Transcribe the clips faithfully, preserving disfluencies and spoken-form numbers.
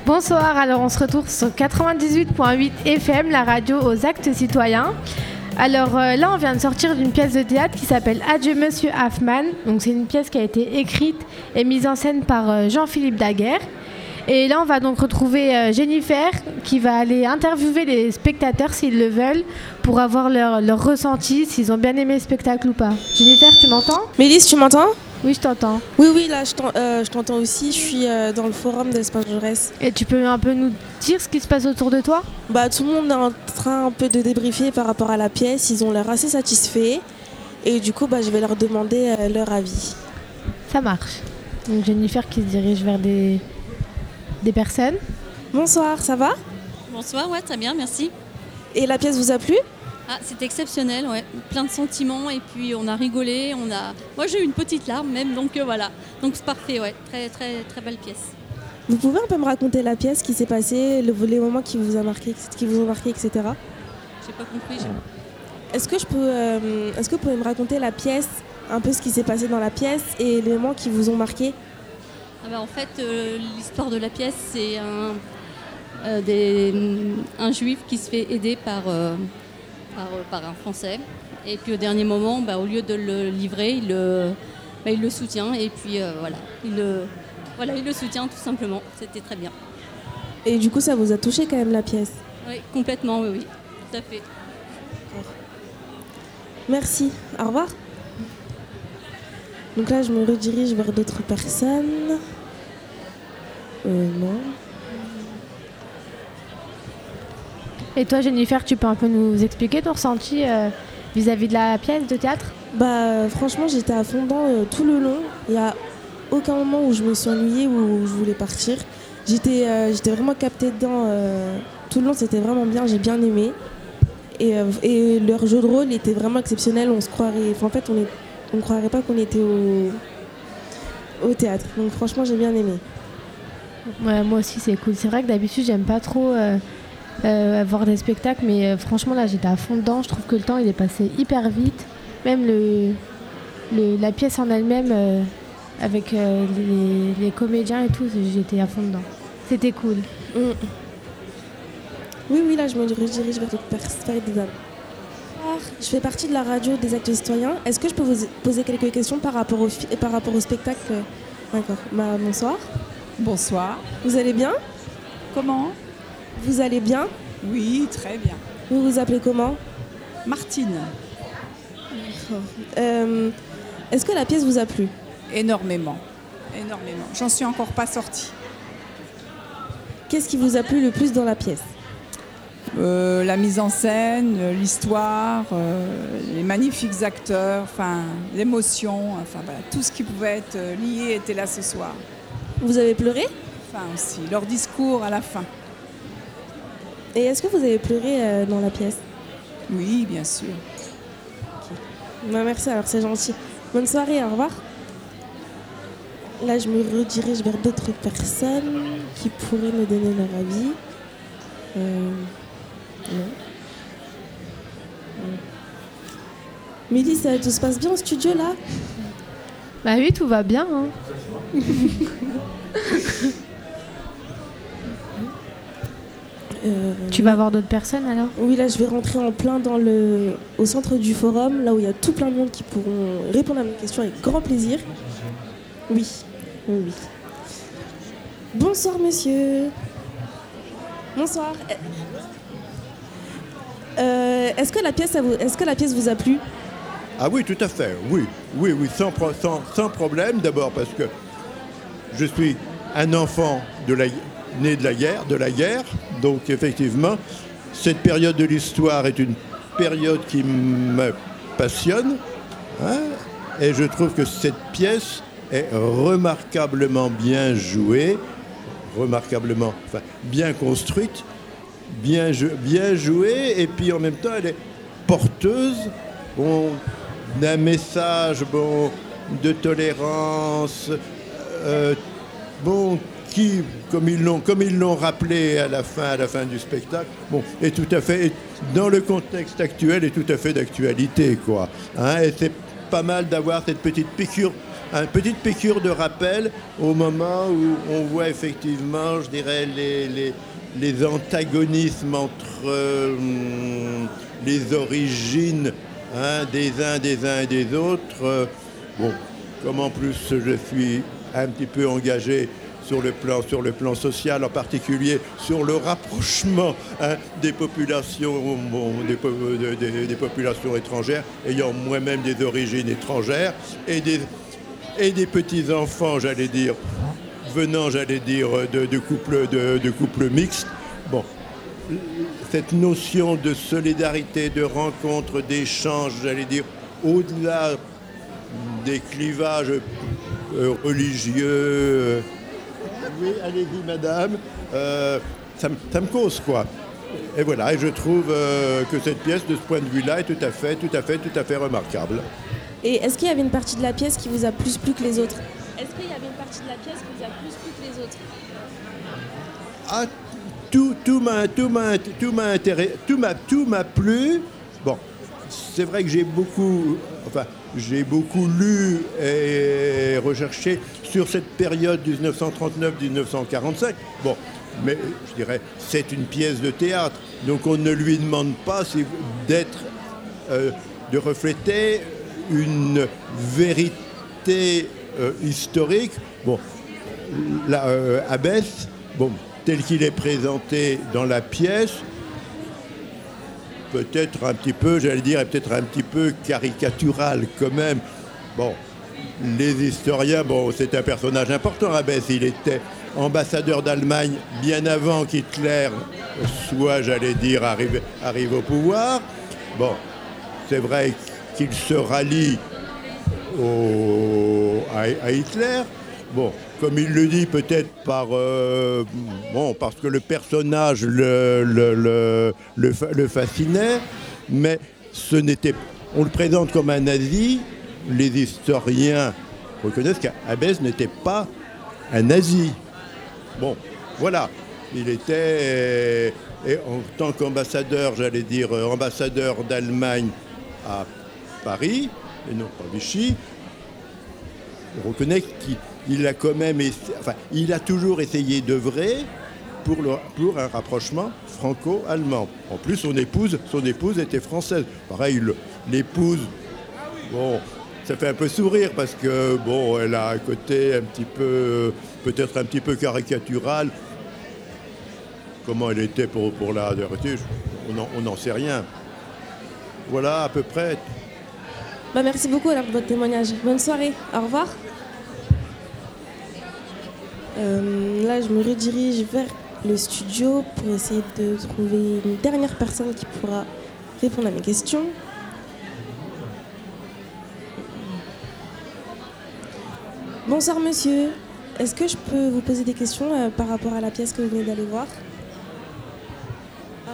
Bonsoir, alors on se retrouve sur quatre-vingt-dix-huit virgule huit F M, la radio aux actes citoyens. Alors euh, là, on vient de sortir d'une pièce de théâtre qui s'appelle Adieu Monsieur Hoffmann. Donc c'est une pièce qui a été écrite et mise en scène par euh, Jean-Philippe Daguerre. Et là, on va donc retrouver euh, Jennifer qui va aller interviewer les spectateurs s'ils le veulent pour avoir leur, leur ressenti, s'ils ont bien aimé le spectacle ou pas. Jennifer, tu m'entends ? Mélisse, tu m'entends ? Oui, je t'entends. Oui, oui, là, je, t'en, euh, je t'entends aussi. Je suis euh, dans le forum d'Espace Jaurès. Et tu peux un peu nous dire ce qui se passe autour de toi ? Bah, tout le monde est en train un peu de débriefer par rapport à la pièce. Ils ont l'air assez satisfaits. Et du coup, bah, je vais leur demander euh, leur avis. Ça marche. Donc Jennifer qui se dirige vers des, des personnes. Bonsoir, ça va ? Bonsoir, ouais, très bien, merci. Et la pièce vous a plu ? Ah, c'était exceptionnel, ouais. Plein de sentiments et puis on a rigolé, on a. Moi j'ai eu une petite larme même, donc euh, voilà. Donc c'est parfait, ouais. Très très très belle pièce. Vous pouvez un peu me raconter la pièce, ce qui s'est passé, le, les moments qui vous a marqué, qui vous ont marqué, et cetera. J'ai pas compris. J'ai... Est-ce que je peux, euh, est-ce que vous pouvez me raconter la pièce, un peu ce qui s'est passé dans la pièce et les moments qui vous ont marqué ? Ah bah, en fait, euh, l'histoire de la pièce, c'est un, euh, des, un juif qui se fait aider par. Euh, Par, par un Français. Et puis au dernier moment, bah, au lieu de le livrer, il le, bah, il le soutient. Et puis euh, voilà, il le, voilà, il le soutient tout simplement. C'était très bien. Et du coup, ça vous a touché quand même la pièce ? Oui, complètement, oui, oui, tout à fait. Merci, au revoir. Donc là, je me redirige vers d'autres personnes. Euh, non. Et toi, Jennifer, tu peux un peu nous expliquer ton ressenti euh, vis-à-vis de la pièce de théâtre ? Bah, franchement, j'étais à fond dedans euh, tout le long. Il n'y a aucun moment où je me suis ennuyée ou où je voulais partir. J'étais, euh, j'étais vraiment captée dedans euh, tout le long. C'était vraiment bien, j'ai bien aimé. Et, euh, et leur jeu de rôle était vraiment exceptionnel. On se croirait, enfin, en fait, on ne croirait pas qu'on était au, au théâtre. Donc franchement, j'ai bien aimé. Ouais, moi aussi, c'est cool. C'est vrai que d'habitude, j'aime pas trop... Euh... Euh, voir des spectacles, mais euh, franchement là j'étais à fond dedans. Je trouve que le temps il est passé hyper vite, même le, le la pièce en elle-même euh, avec euh, les, les comédiens et tout, j'étais à fond dedans, c'était cool. Mmh. Oui oui, là je me redirige vers d'autres personnes. Je fais partie de la radio des actes citoyens. Est-ce que je peux vous poser quelques questions par rapport au, fi- par rapport au spectacle ? D'accord, bah, bonsoir. Bonsoir. Vous allez bien ? Comment ? Vous allez bien ? Oui, très bien. Vous vous appelez comment ? Martine. Euh, est-ce que la pièce vous a plu ? Énormément. Énormément. J'en suis encore pas sortie. Qu'est-ce qui vous a plu le plus dans la pièce ? Euh, la mise en scène, l'histoire, euh, les magnifiques acteurs, enfin, l'émotion, enfin voilà, tout ce qui pouvait être lié était là ce soir. Vous avez pleuré ? Enfin aussi, leur discours à la fin. Et est-ce que vous avez pleuré euh, dans la pièce ? Oui, bien sûr. Okay. Bah, merci, alors c'est gentil. Bonne soirée, au revoir. Là, je me redirige vers d'autres personnes qui pourraient me donner leur avis. Euh... Non. Non. Mélisse, tout se passe bien au studio, là ? Bah oui, tout va bien. Hein. Euh, tu vas voir d'autres personnes alors ? Oui, là je vais rentrer en plein dans le, au centre du forum, là où il y a tout plein de monde qui pourront répondre à mes questions avec grand plaisir. Oui, oui, oui. Bonsoir monsieur. Bonsoir. Euh, est-ce que la pièce, ça vous, est-ce que la pièce vous a plu ? Ah oui, tout à fait, oui, oui, oui, sans, sans, sans problème. D'abord parce que je suis un enfant de la né de la guerre, de la guerre. Donc effectivement, cette période de l'histoire est une période qui me passionne. Hein, et je trouve que cette pièce est remarquablement bien jouée, remarquablement, enfin, bien construite, bien, bien jouée, et puis en même temps, elle est porteuse bon, d'un message bon, de tolérance, euh, bon, qui, comme ils l'ont, comme ils l'ont rappelé à la fin, à la fin du spectacle, bon, est tout à fait, est, dans le contexte actuel, est tout à fait d'actualité, quoi. Hein, et c'est pas mal d'avoir cette petite piqûre, une petite piqûre de rappel au moment où on voit effectivement, je dirais, les, les, les antagonismes entre euh, les origines hein, des uns, des uns et des autres. Euh, bon, comme en plus je suis un petit peu engagé sur le plan, sur le plan social, en particulier sur le rapprochement hein, des populations, bon, des, des, des populations étrangères, ayant moi-même des origines étrangères, et des, et des petits-enfants, j'allais dire, venant, j'allais dire, de, de couples de, de couple mixtes. Bon, cette notion de solidarité, de rencontre, d'échange, j'allais dire, au-delà des clivages euh, religieux, euh, oui, allez-y, madame. Euh, ça, ça me cause, quoi. Et voilà, et je trouve euh, que cette pièce, de ce point de vue-là, est tout à fait, tout à fait, tout à fait remarquable. Et est-ce qu'il y avait une partie de la pièce qui vous a plus plu que les autres? Est-ce qu'il y avait une partie de la pièce qui vous a plus plu que les autres? Ah, tout, tout m'a, tout m'a, tout m'a intéressé, tout m'a, tout m'a plu. Bon, c'est vrai que j'ai beaucoup, enfin, j'ai beaucoup lu et recherché sur cette période dix-neuf cent trente-neuf dix-neuf cent quarante-cinq. Bon, mais je dirais, c'est une pièce de théâtre, donc on ne lui demande pas d'être, euh, de refléter une vérité euh, historique. Bon, la, euh, Abbesse, bon, tel qu'il est présenté dans la pièce, peut-être un petit peu, j'allais dire, peut-être un petit peu caricatural quand même. Bon, les historiens, bon, c'est un personnage important, Abbesse. Il était ambassadeur d'Allemagne bien avant qu'Hitler soit, j'allais dire, arrivé, arrive au pouvoir. Bon, c'est vrai qu'il se rallie au, à, à Hitler. Bon, comme il le dit, peut-être par, euh, bon, parce que le personnage le, le, le, le, le fascinait, mais ce n'était, on le présente comme un nazi. Les historiens reconnaissent qu'Abbesse n'était pas un nazi. Bon, voilà, il était, et en tant qu'ambassadeur, j'allais dire, ambassadeur d'Allemagne à Paris, et non pas Vichy, on reconnaît qu'il il a quand même, enfin, il a toujours essayé d'œuvrer pour, le, pour un rapprochement franco-allemand. En plus, son épouse, son épouse était française. Pareil, le, l'épouse, bon, ça fait un peu sourire parce que, bon, elle a un côté un petit peu, peut-être un petit peu caricatural. Comment elle était pour, pour la vérité, on n'en sait rien. Voilà, à peu près. Bah, merci beaucoup alors, de votre témoignage. Bonne soirée. Au revoir. Euh, là, je me redirige vers le studio pour essayer de trouver une dernière personne qui pourra répondre à mes questions. Bonsoir monsieur, est-ce que je peux vous poser des questions euh, par rapport à la pièce que vous venez d'aller voir? ah.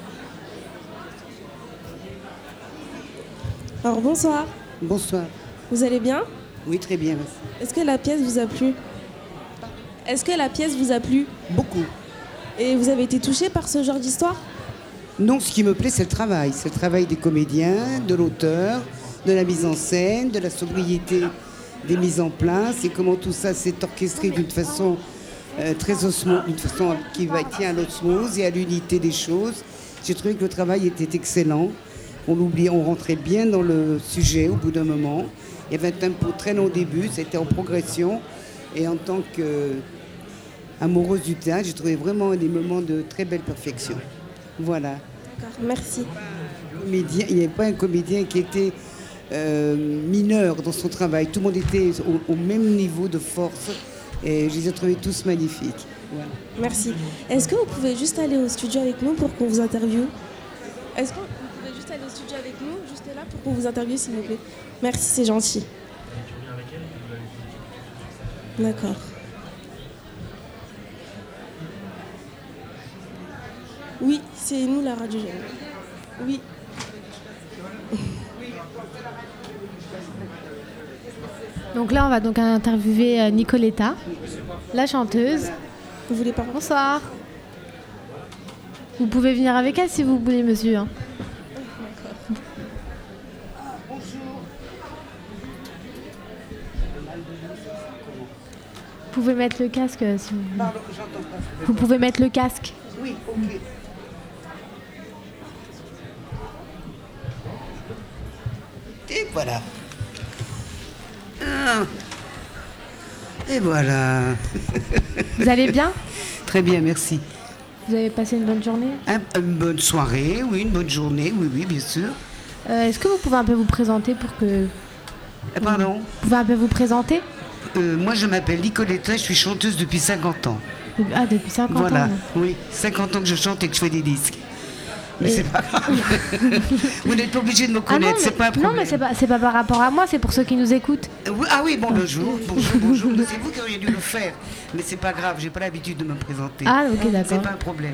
Alors bonsoir. Bonsoir. Vous allez bien? Oui, très bien. Est-ce que la pièce vous a plu? Est-ce que la pièce vous a plu? Beaucoup. Et vous avez été touché par ce genre d'histoire? Non, ce qui me plaît, c'est le travail. C'est le travail des comédiens, de l'auteur, de la mise en scène, de la sobriété des mises en place et comment tout ça s'est orchestré d'une façon euh, très osmose, d'une façon qui va, tient à l'osmose et à l'unité des choses. J'ai trouvé que le travail était excellent. On l'oubliait, on rentrait bien dans le sujet au bout d'un moment. Il y avait un tempo très long au début, c'était en progression. Et en tant qu'amoureuse du théâtre, j'ai trouvé vraiment des moments de très belle perfection. Voilà. D'accord, merci. Comédien, il n'y avait pas un comédien qui était euh, mineur dans son travail. Tout le monde était au, au même niveau de force et je les ai trouvés tous magnifiques. Voilà. Merci. Est-ce que vous pouvez juste aller au studio avec nous pour qu'on vous interviewe? Est-ce que vous pouvez juste aller au studio avec nous, juste là, pour qu'on vous interviewe, s'il vous plaît? Merci, c'est gentil. D'accord. Oui, c'est nous la radio jeune. Oui. Donc là, on va donc interviewer Nicoletta, la chanteuse. Vous voulez pas? Bonsoir. Vous pouvez venir avec elle si vous voulez, monsieur. Hein. Bonjour. pouvez mettre le casque euh, si vous... Pardon, j'entends pas. Vous pouvez mettre le casque. Oui, ok. Et voilà. Ah. Et voilà. Vous allez bien? Très bien, merci. Vous avez passé une bonne journée? Un- une bonne soirée, oui, une bonne journée, oui, oui, bien sûr. Euh, Est-ce que vous pouvez un peu vous présenter pour que... Eh, Pardon. Vous pouvez un peu vous présenter? Euh, moi, je m'appelle Nicoletta, je suis chanteuse depuis cinquante ans. Ah, depuis cinquante Voilà, ans. oui, cinquante ans que je chante et que je fais des disques. Mais Et- c'est pas grave. Vous n'êtes pas obligé de me Ah non, connaître, mais, c'est pas un problème. non, mais c'est pas, c'est pas par rapport à moi, c'est pour ceux qui nous écoutent. Euh, oui, Ah oui, bon, bonjour, bonjour, bonjour. C'est vous qui auriez dû le faire. Mais c'est pas grave, j'ai pas l'habitude de me présenter. Ah, ok, C'est d'accord. pas un problème.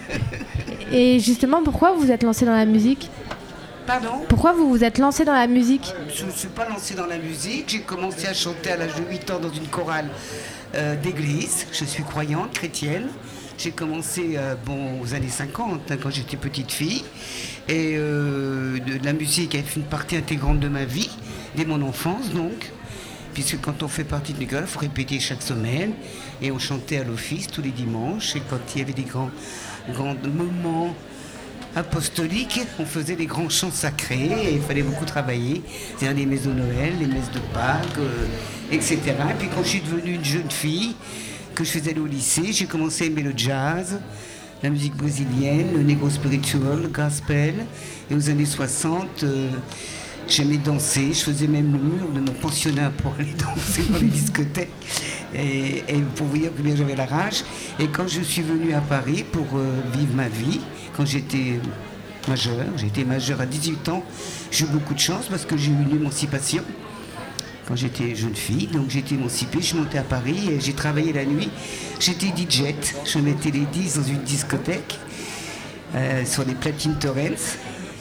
Et justement, pourquoi vous vous êtes lancé dans la musique? Pardon? Pourquoi vous vous êtes lancé dans la musique? Je ne me suis pas lancée dans la musique. J'ai commencé à chanter à l'âge de huit ans dans une chorale euh, d'église. Je suis croyante, chrétienne. J'ai commencé euh, bon, aux années cinquante, hein, quand j'étais petite fille. Et euh, de, de la musique a fait une partie intégrante de ma vie, dès mon enfance donc. Puisque quand on fait partie de l'école, il faut répéter chaque semaine. Et on chantait à l'office tous les dimanches. Et quand il y avait des grands, grands moments apostoliques, on faisait des grands chants sacrés et il fallait beaucoup travailler. C'est-à-dire les messes de Noël, les messes de Pâques, euh, et cetera. Et puis quand je suis devenue une jeune fille, que je faisais aller au lycée, j'ai commencé à aimer le jazz, la musique brésilienne, le negro spiritual, le gospel. Et aux années soixante, euh, j'aimais danser. Je faisais même le mur de nos pensionnats pour aller danser dans les discothèques. Et, et pour vous dire combien j'avais la rage. Et quand je suis venue à Paris pour euh, vivre ma vie, quand j'étais majeure, j'étais majeure à dix-huit ans, j'ai eu beaucoup de chance parce que j'ai eu une émancipation. Quand j'étais jeune fille, donc j'ai été émancipée, je suis montée à Paris et j'ai travaillé la nuit. J'étais D J, je mettais les disques dans une discothèque, euh, sur les platines Torrens.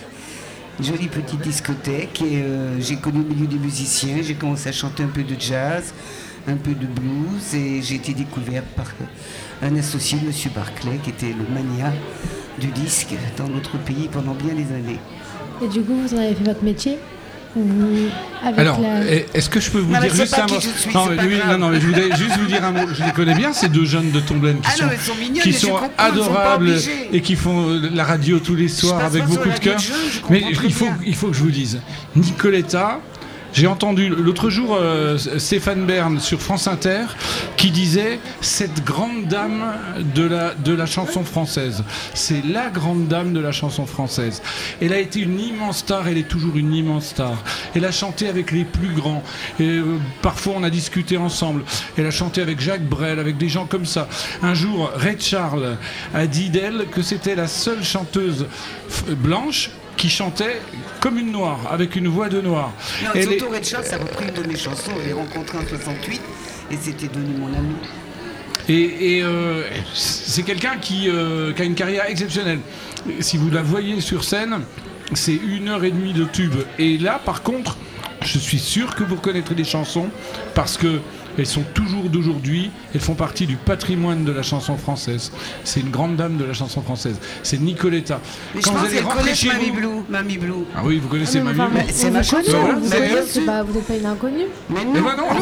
Une jolie petite discothèque et euh, j'ai connu le milieu des musiciens, j'ai commencé à chanter un peu de jazz, un peu de blues et j'ai été découverte par un associé, M. Barclay, qui était le mania du disque dans notre pays pendant bien des années. Et du coup, vous en avez fait votre métier? Ou avec Alors, la... est-ce que je peux vous Non, mais dire c'est juste pas un qui mot? je suis, Non, c'est mais pas oui, grave. non, non, mais je voulais juste vous dire un mot. Je les connais bien, ces deux jeunes de Tomblaine qui Ah sont, non, elles sont mignonnes, qui mais je sont comprends, elles sont pas adorables obligées. et qui font euh, la radio tous les soirs passe avec pas sur beaucoup la de cœur. radio de jeunes, je comprends Mais très il faut, bien. il faut que je vous dise, Nicoletta. J'ai entendu l'autre jour euh, Stéphane Bern sur France Inter qui disait cette grande dame de la, de la chanson française. C'est la grande dame de la chanson française. Elle a été une immense star, elle est toujours une immense star. Elle a chanté avec les plus grands. Et, euh, parfois on a discuté ensemble. Elle a chanté avec Jacques Brel, avec des gens comme ça. Un jour, Ray Charles a dit d'elle que c'était la seule chanteuse f- blanche qui chantait comme une noire, avec une voix de noir. Non, Elle surtout est- Red Charles, ça a repris une de mes chansons, je l'ai rencontré en soixante-huit et c'était devenu mon ami. Et, et, euh, c'est quelqu'un qui, euh, qui a une carrière exceptionnelle. Si vous la voyez sur scène, c'est une heure et demie de tube. Et là, par contre, je suis sûr que vous reconnaîtrez des chansons parce que elles sont toujours d'aujourd'hui, elles font partie du patrimoine de la chanson française. C'est une grande dame de la chanson française. C'est Nicoletta. Mais Quand je vous pense allez qu'elle rentrer connaît chez Mamie vous... Blue, Mamie Blue. Ah oui, vous connaissez Ah, mais Mamie enfin, Blue. Mais c'est on ma vous connaît, chanson, on vous mais connaît, bien c'est sûr. pas- vous n'êtes pas une inconnue. Mais Mais non, bah non.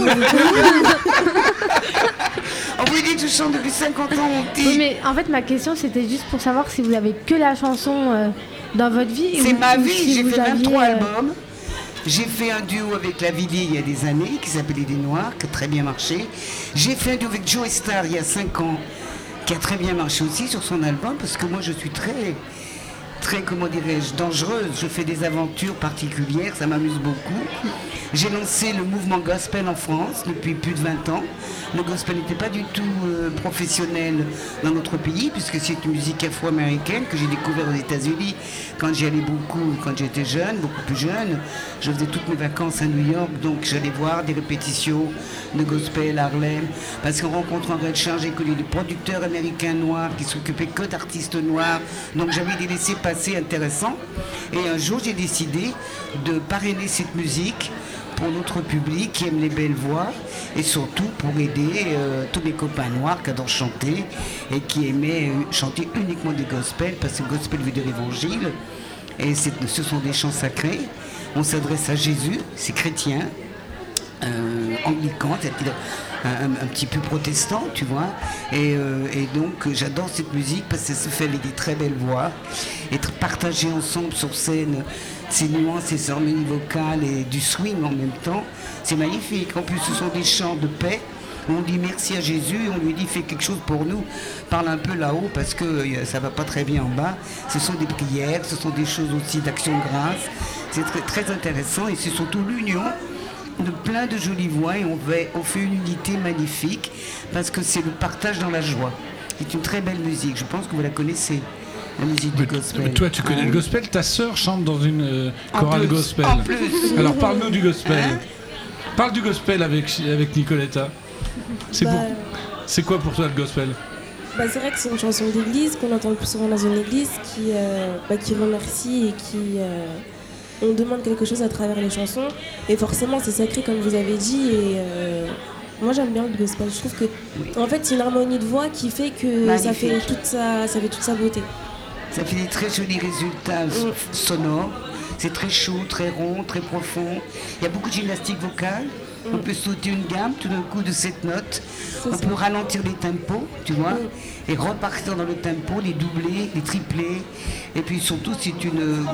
on vous dit que je chante depuis cinquante ans, mon petit. Oui, mais en fait, ma question, c'était juste pour savoir si vous avez que la chanson euh, dans votre vie. C'est ou- ma ou vie, si j'ai vous fait aviez, vingt-trois euh, albums. J'ai fait un duo avec La Villiers il y a des années qui s'appelait Des Noirs, qui a très bien marché. J'ai fait un duo avec Joe Star il y a cinq ans, qui a très bien marché aussi sur son album, parce que moi je suis très, très, comment dirais-je, dangereuse. Je fais des aventures particulières, ça m'amuse beaucoup. J'ai lancé le mouvement gospel en France depuis plus de vingt ans. Le gospel n'était pas du tout euh, professionnel dans notre pays, puisque c'est une musique afro-américaine que j'ai découvert aux États-Unis quand j'y allais beaucoup, quand j'étais jeune, beaucoup plus jeune. Je faisais toutes mes vacances à New York, donc j'allais voir des répétitions de gospel à Harlem. Parce qu'en rencontrant Red Charles, j'ai connu des producteurs américains noirs qui s'occupaient que d'artistes noirs. Donc j'avais des laissez-passer intéressants. Et un jour, j'ai décidé de parrainer cette musique pour notre public qui aime les belles voix et surtout pour aider euh, tous mes copains noirs qui adorent chanter et qui aimaient euh, chanter uniquement des gospels parce que gospel veut dire évangile et c'est- ce sont des chants sacrés. On s'adresse à Jésus, c'est chrétien euh, anglican, c'est-à-dire un, un, un petit peu protestant, tu vois. Et, euh, et donc euh, j'adore cette musique parce que ça se fait avec des très belles voix. Être partagé ensemble sur scène, ces nuances, ces harmonies vocales et du swing en même temps, c'est magnifique. En plus, ce sont des chants de paix. On dit merci à Jésus, on lui dit fais quelque chose pour nous, parle un peu là-haut parce que euh, ça va pas très bien en bas. Ce sont des prières, ce sont des choses aussi d'action de grâce. C'est très, très intéressant et c'est surtout l'union de plein de jolies voix et on fait, on fait une unité magnifique parce que c'est le partage dans la joie. C'est une très belle musique, je pense que vous la connaissez, la musique du gospel. Mais toi tu connais hein? Le gospel, ta sœur chante dans une euh, chorale plus, gospel. En plus. Alors parle-nous du gospel. Hein? Parle du gospel avec, avec Nicoletta. C'est, bah, pour... c'est quoi pour toi le gospel? Bah, c'est vrai que c'est une chanson d'église qu'on entend le plus souvent dans une église qui, euh, bah, qui remercie et qui... Euh, on demande quelque chose à travers les chansons. Et forcément, c'est sacré comme vous avez dit. Et euh, moi, j'aime bien le gospel. Je trouve que, oui. en fait, c'est une harmonie de voix qui fait que ça fait, toute sa, ça fait toute sa beauté. Ça fait des très jolis résultats mmh. sonores. C'est très chaud, très rond, très profond. Il y a beaucoup de gymnastique vocale. Mmh. On peut sauter une gamme tout d'un coup de cette note. C'est on ça. Peut ralentir les tempos, tu vois, mmh. et repartir dans le tempo, les doublés, les triplés. Et puis surtout, c'est une,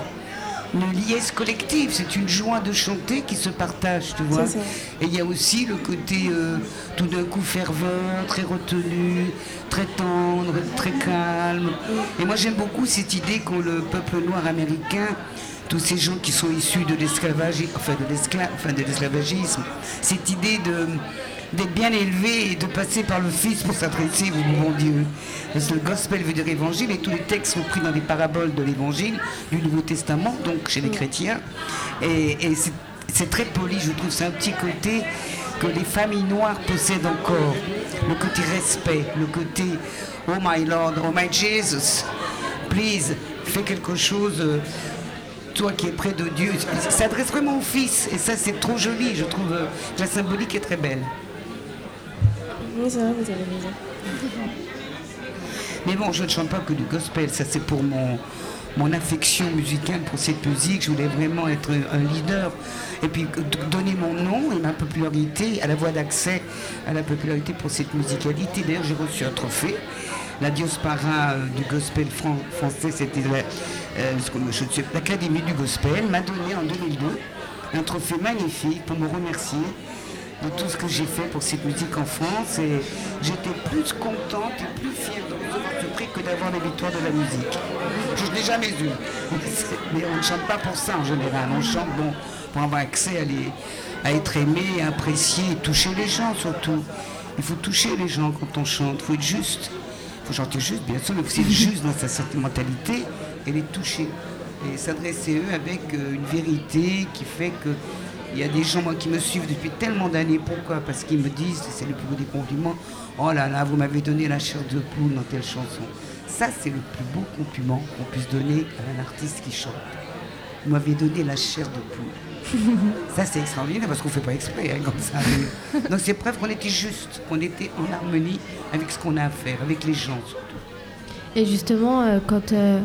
une liesse collective. C'est une joie de chanter qui se partage, tu vois. Et il y a aussi le côté euh, tout d'un coup fervent, très retenu, très tendre, très calme. Mmh. Et moi, j'aime beaucoup cette idée qu'ont le peuple noir américain, tous ces gens qui sont issus de l'esclavage, enfin de, l'escla, enfin de l'esclavagisme, cette idée de, d'être bien élevé et de passer par le Fils pour s'adresser au bon Dieu. Parce que le gospel veut dire évangile et tous les textes sont pris dans des paraboles de l'évangile, du Nouveau Testament, donc chez les chrétiens. Et, et c'est, c'est très poli, je trouve, c'est un petit côté que les familles noires possèdent encore. Le côté respect, le côté « Oh my Lord, oh my Jesus, please, fais quelque chose... » toi qui es près de Dieu, ça s'adresse vraiment au Fils, et ça c'est trop joli, je trouve, euh, la symbolique est très belle. Oui, c'est vrai, vous avez raison. Mais bon, je ne chante pas que du gospel, ça c'est pour mon, mon affection musicale pour cette musique, je voulais vraiment être un leader, et puis donner mon nom et ma popularité à la voie d'accès, à la popularité pour cette musicalité. D'ailleurs, j'ai reçu un trophée. La Diospara euh, du gospel fran- français, c'était la, euh, l'Académie du gospel, m'a donné en deux mille deux un trophée magnifique pour me remercier de tout ce que j'ai fait pour cette musique en France. Et j'étais plus contente et plus fière de recevoir ce prix que d'avoir la victoire de la musique. Je ne l'ai jamais eu. Mais on ne chante pas pour ça en général. On chante bon, pour avoir accès à, les, à être aimé, apprécié et toucher les gens surtout. Il faut toucher les gens quand on chante, il faut être juste. Il faut chanter juste, bien sûr, mais aussi être juste dans sa sentimentalité et les toucher. Et s'adresser à eux avec euh, une vérité qui fait que il y a des gens moi, qui me suivent depuis tellement d'années. Pourquoi? Parce qu'ils me disent, c'est le plus beau des compliments, oh là là, vous m'avez donné la chair de poule dans telle chanson. Ça, c'est le plus beau compliment qu'on puisse donner à un artiste qui chante. Vous m'avez donné la chair de poule. Ça, c'est extraordinaire parce qu'on ne fait pas exprès hein, comme ça. Donc, c'est preuve qu'on était juste, qu'on était en harmonie avec ce qu'on a à faire, avec les gens surtout. Et justement, euh, quand. Euh,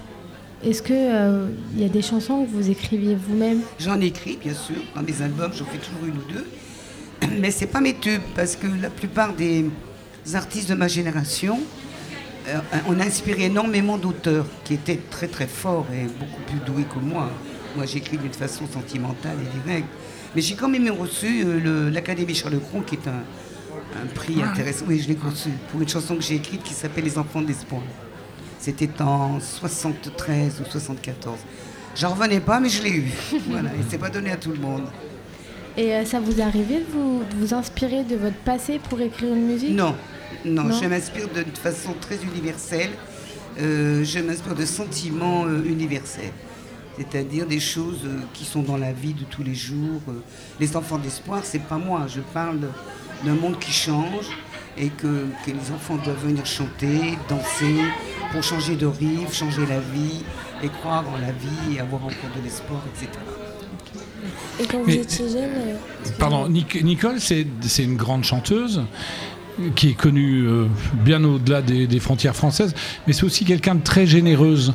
est-ce qu'il euh, y a des chansons que vous écriviez vous-même? J'en écris, bien sûr. Dans mes albums, j'en fais toujours une ou deux. Mais ce n'est pas mes tubes parce que la plupart des artistes de ma génération, euh, on a inspiré énormément d'auteurs qui étaient très très forts et beaucoup plus doués que moi. Moi, j'écris d'une façon sentimentale et directe. Mais j'ai quand même reçu euh, le, l'Académie Charles-Cros, qui est un, un prix intéressant. Oui, je l'ai reçu pour une chanson que j'ai écrite qui s'appelle Les Enfants d'Espoir. C'était en soixante-treize ou soixante-quatorze. J'en revenais pas, mais je l'ai eu. Voilà, et c'est pas donné à tout le monde. Et euh, ça vous est arrivé de vous, de vous inspirer de votre passé pour écrire une musique? Non, non, non. Je m'inspire de façon très universelle. Euh, je m'inspire de sentiments euh, universels. C'est-à-dire des choses euh, qui sont dans la vie de tous les jours. Euh, les enfants d'espoir, c'est pas moi. Je parle d'un monde qui change et que, que les enfants doivent venir chanter, danser, pour changer de rive, changer la vie, et croire en la vie, et avoir encore de l'espoir, et cetera. Et quand vous Mais, étiez jeune... Euh, pardon, Nic- Nicole, c'est, c'est une grande chanteuse qui est connue euh, bien au-delà des, des frontières françaises, mais c'est aussi quelqu'un de très généreuse.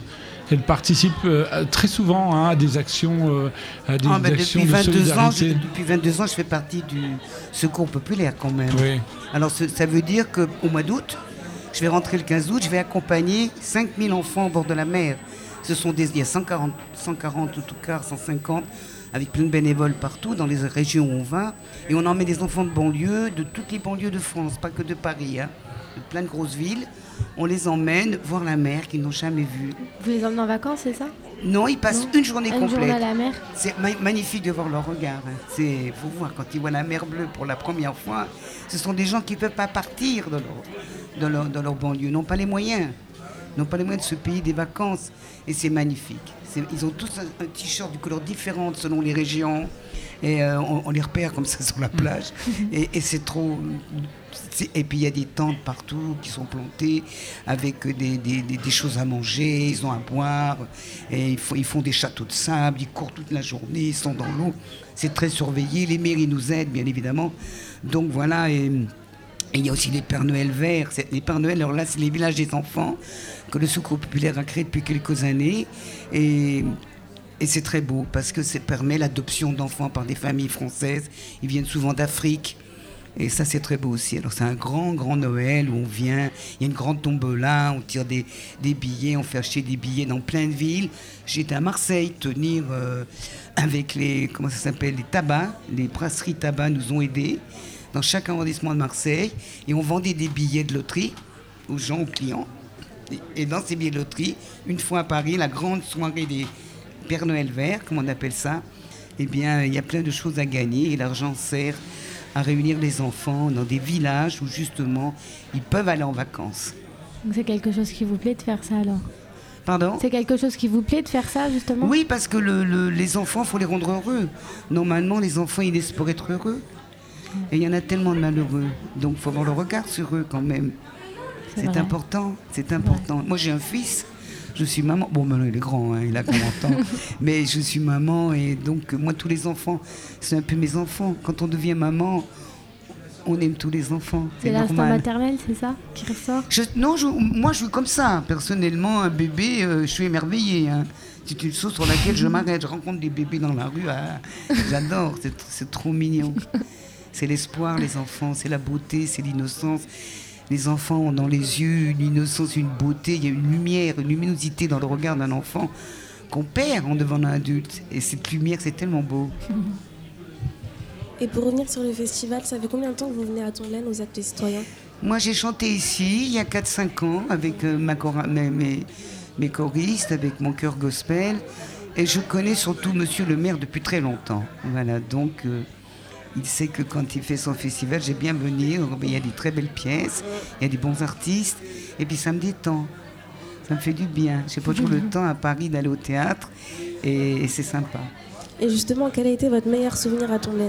elle participe euh, très souvent hein, à des actions, euh, à des Ah, ben, actions depuis, de vingt-deux ans, je, solidarité. depuis vingt-deux ans, je fais partie du Secours populaire quand même. Oui. Alors ce- ça veut dire qu'au mois d'août, je vais rentrer le quinze août, je vais accompagner cinq mille enfants au bord de la mer. Ce sont des, il y a cent quarante, cent quarante ou tout cas cent cinquante, avec plein de bénévoles partout dans les régions où on va. Et on emmène des enfants de banlieue, de toutes les banlieues de France, pas que de Paris, hein, de plein de grosses villes. On les emmène voir la mer qu'ils n'ont jamais vue. Vous les emmenez en vacances, c'est ça? Non, ils passent Non. une journée Une journée à complète. la mer. C'est ma- magnifique de voir leur regard. Hein. C'est, faut voir quand ils voient la mer bleue pour la première fois. Ce sont des gens qui ne peuvent pas partir de leur, de leur, de leur banlieue, n'ont pas les moyens, n'ont pas les moyens de se payer des vacances. Et c'est magnifique. C'est- ils ont tous un, un t-shirt de couleurs différentes selon les régions. Et euh, on, on les repère comme ça sur la plage. et, et c'est trop. c'est- Et puis il y a des tentes partout qui sont plantées avec des, des- des- des choses à manger, ils ont à boire. Et ils font, ils font des châteaux de sable, ils courent toute la journée, ils sont dans l'eau. C'est très surveillé. Les mairies nous aident, bien évidemment. Donc voilà. Et, et il y a aussi les Pères Noël verts. C'est- Les Pères Noël, alors là, c'est les villages des enfants que le Secours populaire a créé depuis quelques années. Et, et c'est très beau parce que ça permet l'adoption d'enfants par des familles françaises. Ils viennent souvent d'Afrique. Et ça, c'est très beau aussi. Alors, c'est un grand, grand Noël où on vient, il y a une grande tombola, on tire des, des billets, on fait acheter des billets dans plein de villes. J'étais à Marseille tenir euh, avec les, comment ça s'appelle, les tabacs, les brasseries tabac nous ont aidés dans chaque arrondissement de Marseille. Et on vendait des billets de loterie aux gens, aux clients. Et, et dans ces billets de loterie, une fois à Paris, la grande soirée des Père Noël verts, comme on appelle ça, eh bien, il y a plein de choses à gagner et l'argent sert à réunir les enfants dans des villages où justement ils peuvent aller en vacances. Donc c'est quelque chose qui vous plaît de faire ça alors? Pardon ? C'est quelque chose qui vous plaît de faire ça justement? Oui, parce que le- le- les enfants, il faut les rendre heureux. Normalement, les enfants, ils naissent pour être heureux. Et il y en a tellement de malheureux. Donc il faut avoir le regard sur eux quand même. C'est C'est vrai. important, c'est important. Moi, j'ai un fils, je suis maman. Bon, maintenant, il est grand, hein, il a quarante ans. Mais je suis maman et donc, moi, tous les enfants, c'est un peu mes enfants. Quand on devient maman, on aime tous les enfants. C'est C'est l'instinct normal. maternel, c'est ça qui ressort? Je- non, je- moi, je suis comme ça. Personnellement, un bébé, euh, je suis émerveillée. Hein. C'est une chose sur laquelle je m'arrête. Je rencontre des bébés dans la rue. Ah, j'adore, c'est, c'est trop mignon. C'est l'espoir, les enfants. C'est la beauté, c'est l'innocence. Les enfants ont dans les yeux une innocence, une beauté. Il y a une lumière, une luminosité dans le regard d'un enfant qu'on perd en devenant un adulte. Et cette lumière, c'est tellement beau. Et pour revenir sur le festival, ça fait combien de temps que vous venez à Tonglen aux actes citoyens? Moi, j'ai chanté ici il y a quatre cinq ans avec euh, ma chora- mes, mes- mes choristes, avec mon chœur gospel. Et je connais surtout Monsieur le maire depuis très longtemps. Voilà, donc euh, il sait que quand il fait son festival, j'ai bien venir. Il y a des très belles pièces, il y a des bons artistes. Et puis ça me détend, ça me fait du bien. J'ai pas toujours le temps à Paris d'aller au théâtre et, et c'est sympa. Et justement, quel a été votre meilleur souvenir à Tonglen?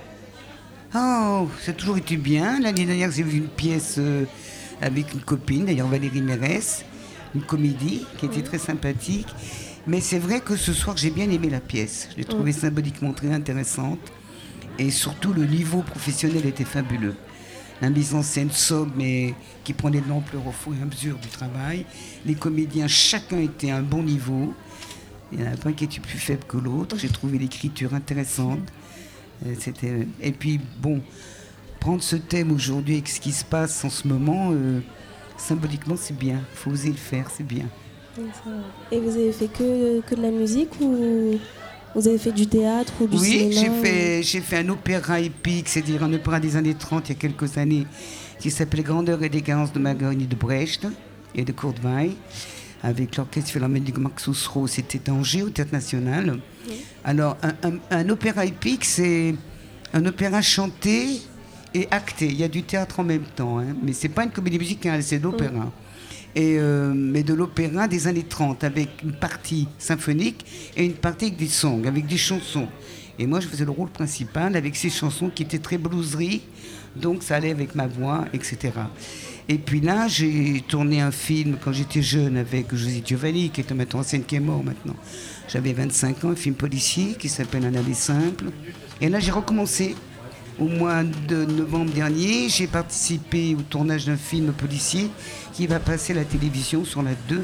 Oh, ça a toujours été bien. L'année dernière, j'ai vu une pièce euh, avec une copine, d'ailleurs Valérie Mérès, une comédie qui était très sympathique. Mais c'est vrai que ce soir, j'ai bien aimé la pièce. Je l'ai trouvée symboliquement très intéressante. Et surtout, le niveau professionnel était fabuleux. La mise en scène sobre, mais qui prenait de l'ampleur au fur et à mesure du travail. Les comédiens, chacun était à un bon niveau. Il n'y en a pas un qui était plus faible que l'autre. J'ai trouvé l'écriture intéressante. Euh, C'était... Et puis, bon, prendre ce thème aujourd'hui avec ce qui se passe en ce moment, euh, symboliquement, c'est bien. Il faut oser le faire, c'est bien. Et vous avez fait que, que de la musique ou vous avez fait du théâtre ou du Oui, cinéma j'ai ou- fait, j'ai fait un opéra épique, c'est-à-dire un opéra des années trente, il y a quelques années, qui s'appelait Grandeur et décadence de Marguerite de Brecht et de Kurt Weill, avec l'orchestre philharmonique Max Oussereau. C'était à Angers, au Théâtre National. Oui. Alors, un, un, un opéra épique, c'est un opéra chanté et acté. Il y a du théâtre en même temps, hein, mais c'est pas une comédie musicale, c'est de l'opéra. Oui. Et euh, mais de l'opéra des années trente, avec une partie symphonique et une partie avec des songs, avec des chansons. Et moi, je faisais le rôle principal avec ces chansons qui étaient très blueseries, donc ça allait avec ma voix, et cetera. Et puis là, j'ai tourné un film quand j'étais jeune avec José Giovanni, qui est un metteur en scène qui est mort maintenant. J'avais vingt-cinq ans, un film policier qui s'appelle Un aller simple. Et là, j'ai recommencé. Au mois de novembre dernier, j'ai participé au tournage d'un film policier qui va passer à la télévision sur la deux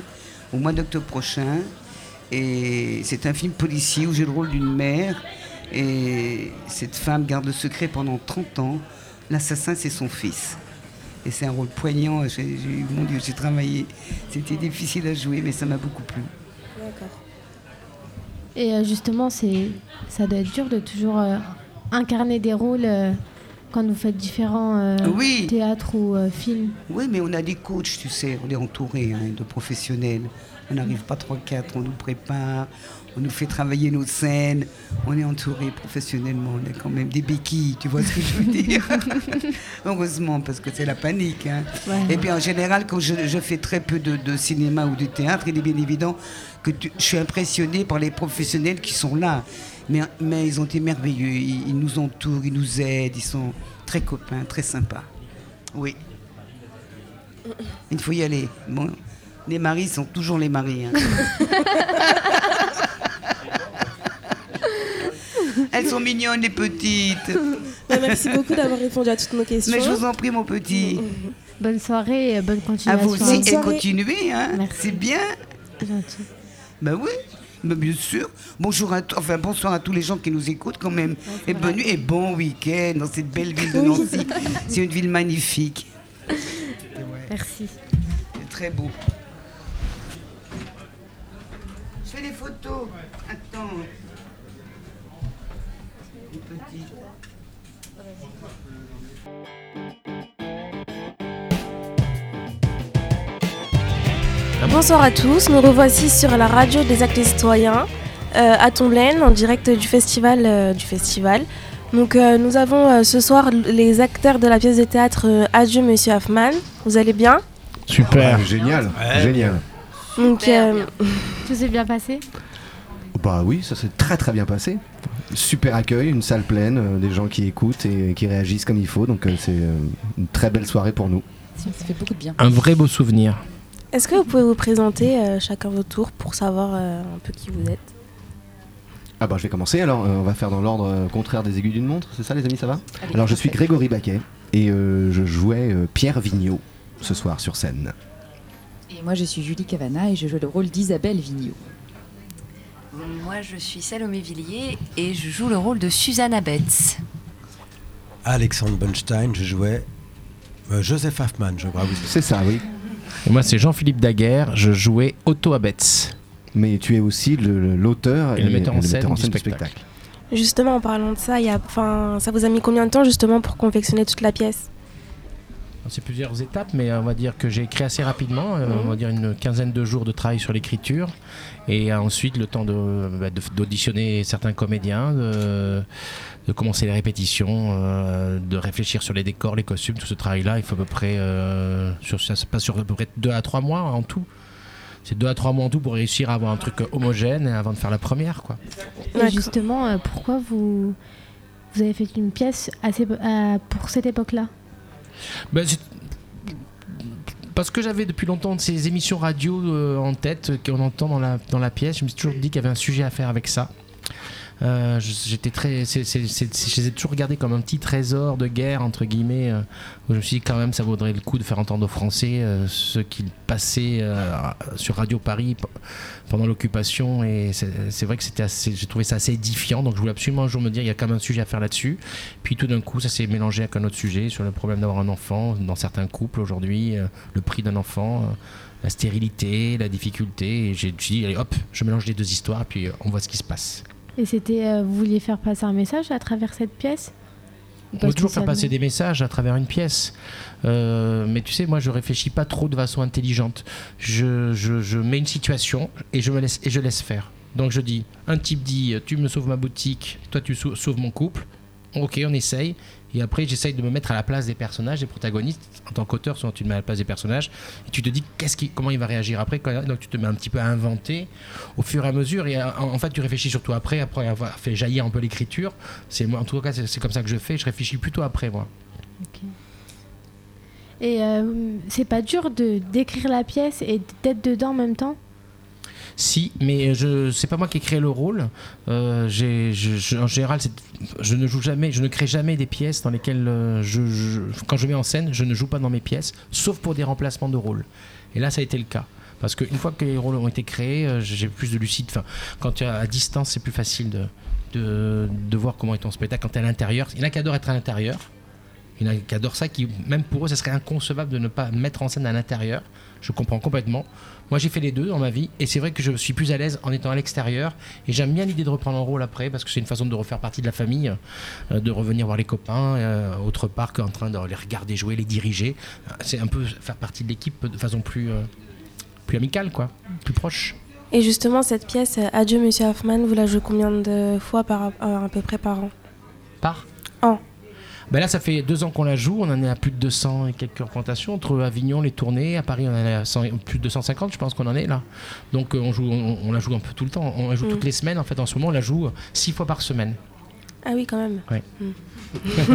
au mois d'octobre prochain. Et c'est un film policier où j'ai le rôle d'une mère. Et cette femme garde le secret pendant trente ans. L'assassin, c'est son fils. Et c'est un rôle poignant. J'ai, j'ai, mon Dieu, j'ai travaillé. C'était difficile à jouer, mais ça m'a beaucoup plu. D'accord. Et euh, justement, c'est, ça doit être dur de toujours euh, incarner des rôles euh, quand vous faites différents euh, Oui. théâtres ou euh, films. Oui, mais on a des coachs, tu sais, on est entouré hein, de professionnels. On n'arrive pas trois quatre, on nous prépare, on nous fait travailler nos scènes. On est entouré professionnellement, on a quand même des béquilles, tu vois ce que je veux dire. Heureusement, parce que c'est la panique. Hein. Ouais. Et puis en général, quand je, je fais très peu de, de cinéma ou de théâtre, il est bien évident que tu, je suis impressionnée par les professionnels qui sont là. Mais, mais ils ont été merveilleux, ils, ils nous entourent, ils nous aident, ils sont très copains, très sympas. Oui. Il faut y aller. Bon, les maris sont toujours les maris. Hein. Elles sont mignonnes, les petites. Merci beaucoup d'avoir répondu à toutes nos questions. Mais je vous en prie, mon petit. Bonne soirée et bonne continuation. À vous aussi, et continuez, hein. C'est bien. Gentil. Ben oui, ben bien sûr. Bonjour à t- enfin, bonsoir à tous les gens qui nous écoutent quand même. Ouais, et bonne nuit et bon week-end dans cette belle ville de Nancy. C'est une ville magnifique. Ouais. Merci. C'est très beau. Je fais des photos. Attends. Petit. Bonsoir à tous, nous revoici sur la radio des actes citoyens euh, à Tomblaine en direct du festival. Euh, du festival. Donc euh, nous avons euh, ce soir les acteurs de la pièce de théâtre euh, Adieu Monsieur Hoffman. Vous allez bien ? Super, ouais, génial, ouais. génial. Donc euh... tout s'est bien passé ? Bah oui, ça s'est très très bien passé. Super accueil, une salle pleine, euh, des gens qui écoutent et qui réagissent comme il faut. Donc euh, c'est euh, une très belle soirée pour nous. Ça fait beaucoup de bien. Un vrai beau souvenir. Est-ce que vous pouvez vous présenter euh, chacun votre tour pour savoir euh, un peu qui vous êtes ? Ah bah je vais commencer alors, euh, on va faire dans l'ordre euh, contraire des aiguilles d'une montre, c'est ça les amis, ça va ? Allez, alors je suis Grégory Baquet et euh, je jouais euh, Pierre Vigneault ce soir sur scène. Et moi je suis Julie Cavana et je joue le rôle d'Isabelle Vigneault. Moi je suis Salomé Villiers et je joue le rôle de Suzanne Abetz. Alexandre Bunstein, je jouais euh, Joseph Hoffman, je crois. Oui. C'est ça, oui. Et moi c'est Jean-Philippe Daguerre, je jouais Otto Abetz. Mais tu es aussi le, l'auteur et, et le metteur en scène, metteur en scène du, du spectacle. spectacle. Justement, en parlant de ça, y a, ça vous a mis combien de temps justement pour confectionner toute la pièce ? C'est plusieurs étapes, mais on va dire que j'ai écrit assez rapidement, mmh. on va dire une quinzaine de jours de travail sur l'écriture, et ensuite le temps de, bah, de, d'auditionner certains comédiens, de, de commencer les répétitions, euh, de réfléchir sur les décors, les costumes, tout ce travail-là, il faut à peu près, euh, sur, ça se passe sur à peu près deux à trois mois en tout. C'est deux à trois mois en tout pour réussir à avoir un truc homogène avant de faire la première, quoi. Et justement, euh, pourquoi vous, vous avez fait une pièce assez, euh, pour cette époque-là ? Ben, c'est... Parce que j'avais depuis longtemps ces émissions radio euh, en tête qu'on entend dans la, dans la pièce, je me suis toujours dit qu'il y avait un sujet à faire avec ça. Euh, j'étais très, c'est, c'est, c'est, je les ai toujours regardés comme un petit trésor de guerre entre guillemets, euh, où je me suis dit quand même ça vaudrait le coup de faire entendre aux Français euh, ce qu'ils passaient euh, sur Radio Paris p- pendant l'occupation, et c'est, c'est vrai que c'était assez, j'ai trouvé ça assez édifiant, donc je voulais absolument un jour me dire il y a quand même un sujet à faire là-dessus. Puis tout d'un coup ça s'est mélangé avec un autre sujet sur le problème d'avoir un enfant dans certains couples aujourd'hui, euh, le prix d'un enfant, euh, la stérilité, la difficulté, et j'ai dit allez hop, je mélange les deux histoires et puis euh, on voit ce qui se passe. Et c'était, euh, vous vouliez faire passer un message à travers cette pièce ? On peut toujours faire passer des messages à travers une pièce. Euh, mais tu sais, moi, je réfléchis pas trop de façon intelligente. Je, je, je mets une situation et je, me laisse, et je laisse faire. Donc je dis, un type dit, tu me sauves ma boutique, toi tu sau- sauves mon couple. Ok, on essaye. Et après, j'essaye de me mettre à la place des personnages, des protagonistes. En tant qu'auteur, souvent tu te mets à la place des personnages et tu te dis qu'est-ce qui, comment il va réagir après. Donc tu te mets un petit peu à inventer au fur et à mesure. Et en, en fait, tu réfléchis surtout après, après avoir fait jaillir un peu l'écriture. C'est, moi, en tout cas, c'est, c'est comme ça que je fais. Je réfléchis plutôt après, moi. Okay. Et euh, c'est pas dur de d'écrire la pièce et d'être dedans en même temps ? Si, mais je c'est pas moi qui ai créé le rôle. Euh, j'ai, je, je, en général, c'est, je ne joue jamais, je ne crée jamais des pièces dans lesquelles euh, je, je, quand je mets en scène, je ne joue pas dans mes pièces, sauf pour des remplacements de rôle. Et là, ça a été le cas. Parce qu'une fois que les rôles ont été créés, euh, j'ai plus de lucide. Enfin, quand tu es à distance, c'est plus facile de, de, de voir comment est ton spectacle quand tu es à l'intérieur. Il y en a qui adorent être à l'intérieur. Il y en a qui adorent ça, qui, même pour eux, ça serait inconcevable de ne pas mettre en scène à l'intérieur. Je comprends complètement. Moi, j'ai fait les deux dans ma vie, et c'est vrai que je suis plus à l'aise en étant à l'extérieur, et j'aime bien l'idée de reprendre un rôle après, parce que c'est une façon de refaire partie de la famille, euh, de revenir voir les copains, euh, autre part qu'en train de les regarder jouer, les diriger. C'est un peu faire partie de l'équipe de façon plus, euh, plus amicale, quoi, plus proche. Et justement, cette pièce, Adieu Monsieur Hoffman, vous la jouez combien de fois par, euh, à peu près par an? Par An. Ben là, ça fait deux ans qu'on la joue, on en est à plus de deux cents et quelques représentations, entre Avignon, les tournées, à Paris on en est à cent, plus de deux cent cinquante, je pense qu'on en est là. Donc euh, on, joue, on, on la joue un peu tout le temps, on la joue mmh. toutes les semaines, en fait en ce moment on la joue six fois par semaine. Ah oui, quand même. Ouais. Mmh.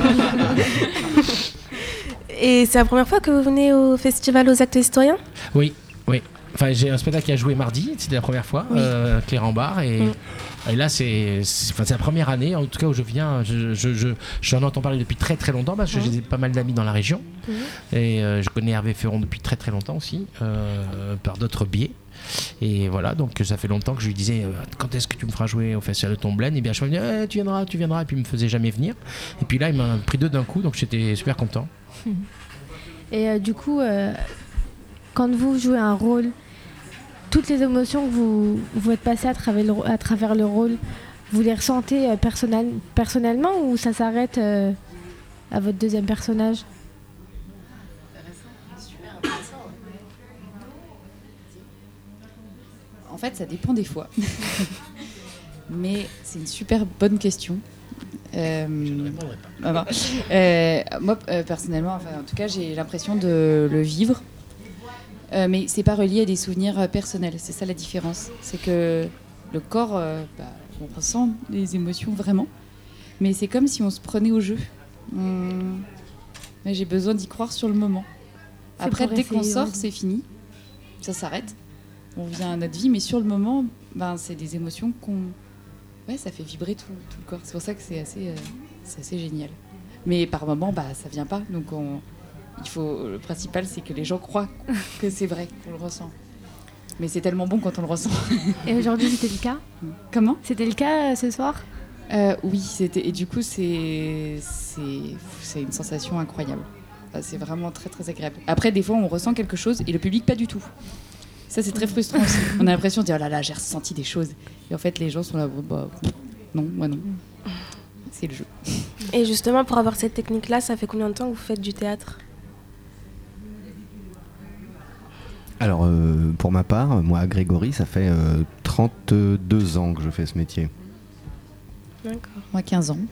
Et c'est la première fois que vous venez au festival aux Actes Citoyens? Oui, oui. Enfin, j'ai un spectacle qui a joué mardi, c'était la première fois, oui. euh, Claire en bar, et, mmh. et là c'est, c'est, enfin, c'est la première année, en tout cas où je viens, je, je, je, j'en entends parler depuis très très longtemps, parce que mmh. j'ai pas mal d'amis dans la région, mmh. et euh, je connais Hervé Ferron depuis très très longtemps aussi, euh, par d'autres biais. Et voilà, donc ça fait longtemps que je lui disais euh, quand est-ce que tu me feras jouer au Festival de Tomblaine, et bien je me disais eh, tu viendras, tu viendras, et puis il me faisait jamais venir. Et puis là il m'a pris deux d'un coup, donc j'étais super content. Et euh, du coup, euh, quand vous jouez un rôle, toutes les émotions que vous, vous êtes passées à travers, le, à travers le rôle, vous les ressentez euh, personnel, personnellement ou ça s'arrête euh, à votre deuxième personnage? En fait, ça dépend des fois. Mais c'est une super bonne question. Euh, non, non. Euh, moi, euh, personnellement, enfin, en tout cas, j'ai l'impression de le vivre. Euh, mais c'est pas relié à des souvenirs euh, personnels. C'est ça la différence. C'est que le corps, euh, bah, on ressent les émotions vraiment. Mais c'est comme si on se prenait au jeu. On... Mais j'ai besoin d'y croire sur le moment. C'est Après, dès qu'on sort, c'est fini. Ça s'arrête. On revient à notre vie, mais sur le moment, ben, c'est des émotions qu'on... Ouais, ça fait vibrer tout, tout le corps. C'est pour ça que c'est assez, euh, c'est assez génial. Mais par moment, bah, ça vient pas. Donc, on... Il faut... le principal, c'est que les gens croient que c'est vrai, qu'on le ressent. Mais c'est tellement bon quand on le ressent. Et aujourd'hui, c'était le cas? Comment? C'était le cas euh, ce soir? euh, Oui, c'était... et du coup, c'est... C'est... c'est une sensation incroyable. C'est vraiment très, très agréable. Après, des fois, on ressent quelque chose et le public, pas du tout. Ça, c'est très frustrant aussi. On a l'impression de dire, oh là là, j'ai ressenti des choses. Et en fait, les gens sont là, bah, non, moi non. C'est le jeu. Et justement, pour avoir cette technique-là, ça fait combien de temps que vous faites du théâtre? Alors, euh, pour ma part, moi, Grégory, ça fait euh, trente-deux ans que je fais ce métier. D'accord. Moi, quinze ans.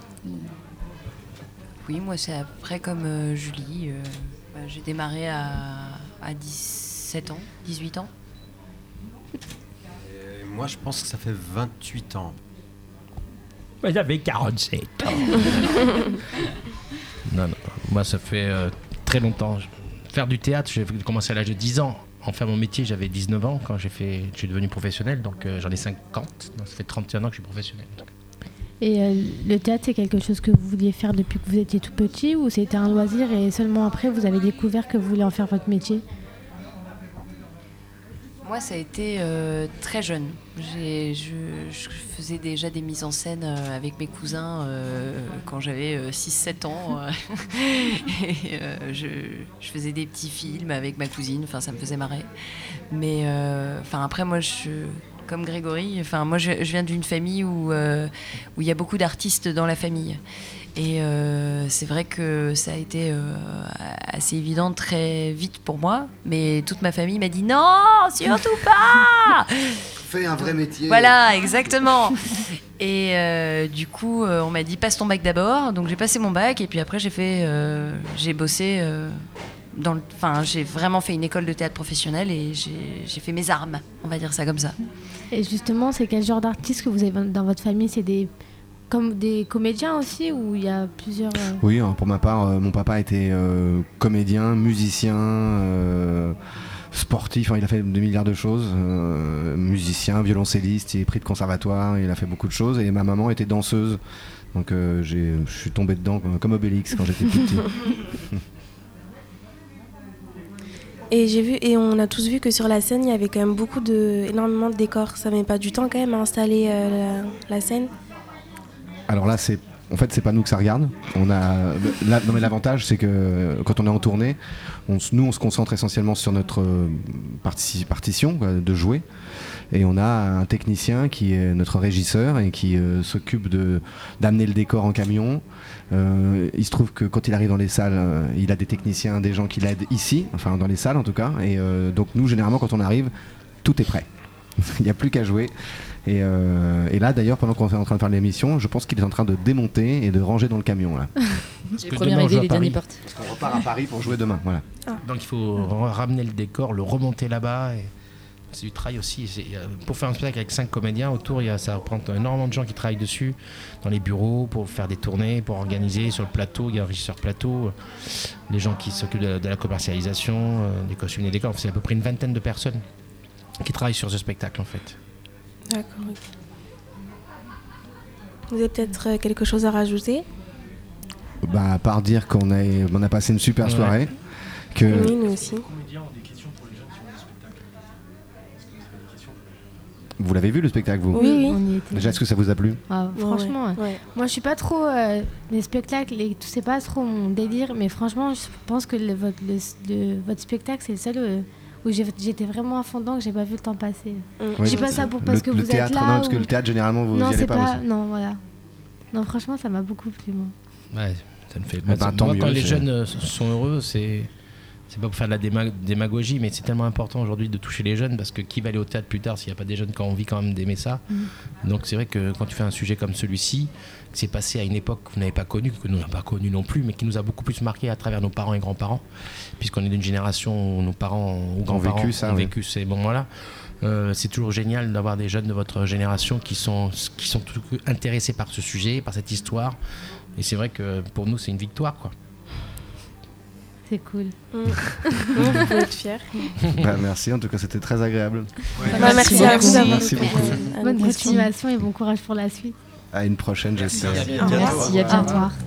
Oui, moi, c'est à peu près comme euh, Julie. Euh, bah, j'ai démarré à, à dix-sept ans, dix-huit ans. Et moi, je pense que ça fait vingt-huit ans. Moi, j'avais quarante-sept ans. Non, non, moi, ça fait euh, très longtemps. Faire du théâtre, j'ai commencé à l'âge de dix ans. En faire mon métier, j'avais dix-neuf ans quand j'ai fait, je suis devenu professionnel, donc euh, j'en ai cinquante. Donc, ça fait trente et un ans que je suis professionnel. Et euh, le théâtre, c'est quelque chose que vous vouliez faire depuis que vous étiez tout petit, ou c'était un loisir et seulement après vous avez découvert que vous vouliez en faire votre métier? Moi, ça a été euh, très jeune. J'ai, je, je faisais déjà des mises en scène euh, avec mes cousins euh, quand j'avais euh, six sept ans. Euh, et, euh, je, je faisais des petits films avec ma cousine, enfin, ça me faisait marrer. Mais euh, après, moi, je... comme Grégory, enfin moi je, je viens d'une famille où euh, où il y a beaucoup d'artistes dans la famille et euh, c'est vrai que ça a été euh, assez évident très vite pour moi, mais toute ma famille m'a dit non, surtout pas. Fais un vrai métier. Voilà, exactement. Et euh, du coup, euh, on m'a dit passe ton bac d'abord, donc j'ai passé mon bac et puis après j'ai fait, euh, j'ai bossé. Euh, Dans le, enfin, j'ai vraiment fait une école de théâtre professionnelle et j'ai, j'ai fait mes armes, on va dire ça comme ça. Et justement, c'est quel genre d'artistes que vous avez dans votre famille? C'est des, comme des comédiens aussi, ou il y a plusieurs... Euh... Oui, hein, pour ma part, euh, mon papa était euh, comédien, musicien, euh, sportif, hein, il a fait des milliards de choses, euh, musicien, violoncelliste, il est pris de conservatoire, il a fait beaucoup de choses, et ma maman était danseuse, donc euh, j'ai, je suis tombé dedans comme, comme Obélix quand j'étais plus petit. Et j'ai vu, et on a tous vu que sur la scène, il y avait quand même beaucoup de, énormément de décors. Ça met pas du temps quand même à installer euh, la, la scène. Alors là, c'est en fait, c'est pas nous que ça regarde. On a, là, non mais l'avantage, c'est que quand on est en tournée, on, nous, on se concentre essentiellement sur notre euh, parti, partition quoi, de jouer. Et on a un technicien qui est notre régisseur et qui euh, s'occupe de, d'amener le décor en camion. Euh, il se trouve que quand il arrive dans les salles, euh, il a des techniciens, des gens qui l'aident ici, enfin dans les salles en tout cas. Et euh, donc nous, généralement, quand on arrive, tout est prêt. Il n'y a plus qu'à jouer. Et, euh, et là, d'ailleurs, pendant qu'on est en train de faire l'émission, je pense qu'il est en train de démonter et de ranger dans le camion. Là. Les premiers arrivés, les derniers partis. On repart à Paris pour jouer demain. Voilà. Ah. Donc il faut ramener le décor, le remonter là-bas. Et... c'est du travail aussi. C'est, euh, pour faire un spectacle avec cinq comédiens autour, il y a, ça reprend énormément de gens qui travaillent dessus, dans les bureaux, pour faire des tournées, pour organiser sur le plateau. Il y a un régisseur plateau, les gens qui s'occupent de, de la commercialisation, euh, des costumes, des décors. C'est à peu près une vingtaine de personnes qui travaillent sur ce spectacle en fait. D'accord. Oui. Vous avez peut-être quelque chose à rajouter ? Bah, à part dire qu'on a, on a passé une super ouais. soirée. Que... Oui, nous aussi. Vous l'avez vu le spectacle, vous ? Oui, oui. On y était. Déjà, est-ce que ça vous a plu ? Ah, franchement, ouais. Ouais. Moi je suis pas trop euh, les spectacles et tout, c'est pas trop mon délire, mais franchement, je pense que le, votre, le, le, votre spectacle, c'est le seul euh, où j'ai, j'étais vraiment à fond dedans, que j'ai pas vu le temps passer. Mm. Je dis pas ça pour parce le, que le vous théâtre, êtes là. Non, parce ou... que le théâtre, généralement, vous non, n'y allez pas. pas aussi. Non, voilà. Non, franchement, ça m'a beaucoup plu, moi. Ouais, ça me fait. Ah bah, moi, mieux, quand les c'est... jeunes sont heureux, c'est. C'est pas pour faire de la déma- démagogie, mais c'est tellement important aujourd'hui de toucher les jeunes parce que qui va aller au théâtre plus tard s'il n'y a pas des jeunes qui ont envie quand même d'aimer ça. Mmh. Donc c'est vrai que quand tu fais un sujet comme celui-ci, qui s'est passé à une époque que vous n'avez pas connue, que nous n'avons pas connue non plus, mais qui nous a beaucoup plus marqué à travers nos parents et grands-parents, puisqu'on est d'une génération où nos parents ou grands-parents ont vécu, ça, ont vécu oui. ces moments-là. Euh, c'est toujours génial d'avoir des jeunes de votre génération qui sont, qui sont intéressés par ce sujet, par cette histoire. Et c'est vrai que pour nous, c'est une victoire, quoi. C'est cool. Mmh. Vous pouvez être fiers. Bah, merci, en tout cas c'était très agréable. Ouais. Bah, merci, merci à vous d'avoir Merci beaucoup. Bonne continuation et bon courage pour la suite. À une prochaine, j'espère. Merci, à bientôt. Au revoir.